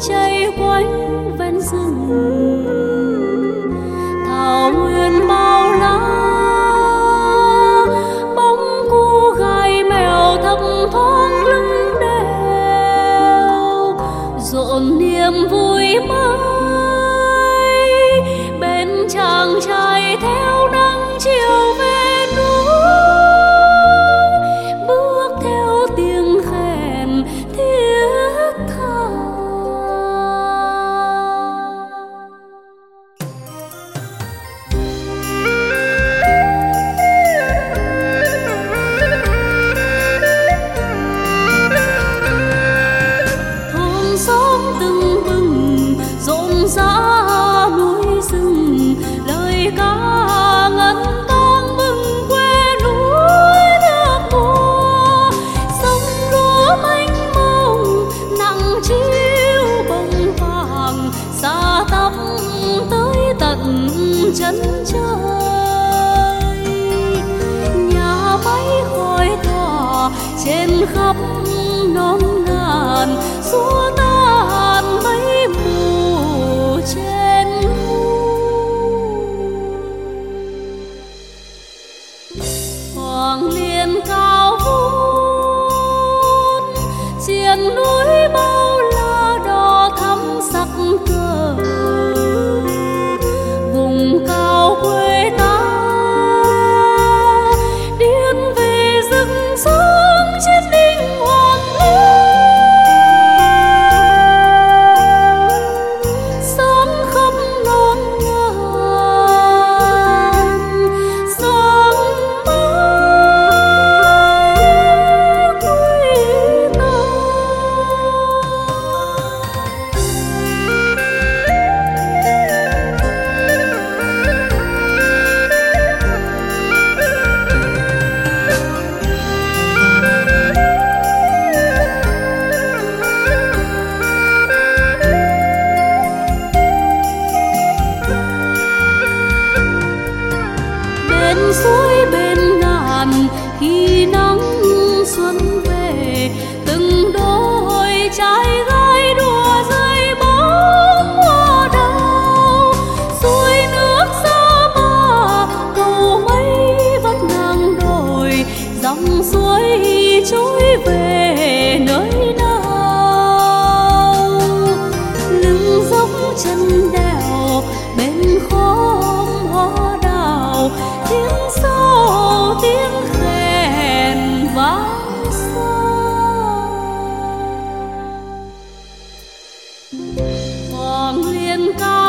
chảy quanh ven rừng, thảo nguyên bao la, bóng cu gai mèo thấp thoáng lưng đèo, rộn niềm vui mới bên chàng trai theo nắng chiều về núi, bước theo tiếng khen thiết tha. Thôn xóm tưng bừng rộn rã núi rừng, lời ca ngân vang mừng quê núi nước mùa, sông lúa mênh mông nặng chiếu bông vàng xa tắm tới tận chân trời. Nhà máy khói tỏa trên khắp non ngàn, xua tan mây mù trên hoàng liên cao vút, triền núi bao la đỏ thắm sắc cờ, vùng cao quê ta điên về rừng sống chiến binh hoàng liên, sáng khắp non ngàn, sáng mãi quê ta. Bên suối bên ngàn khi nắng xuân về, từng đôi trai gái đùa dưới bóng hoa đào, suối nước xa ba cầu mây vắt ngang đồi, dòng suối trôi về nơi nào. Lưng dốc chân đèo bên khóm hoa đào, tiếng sâu tiếng khen vang xa. Hoàng liên cao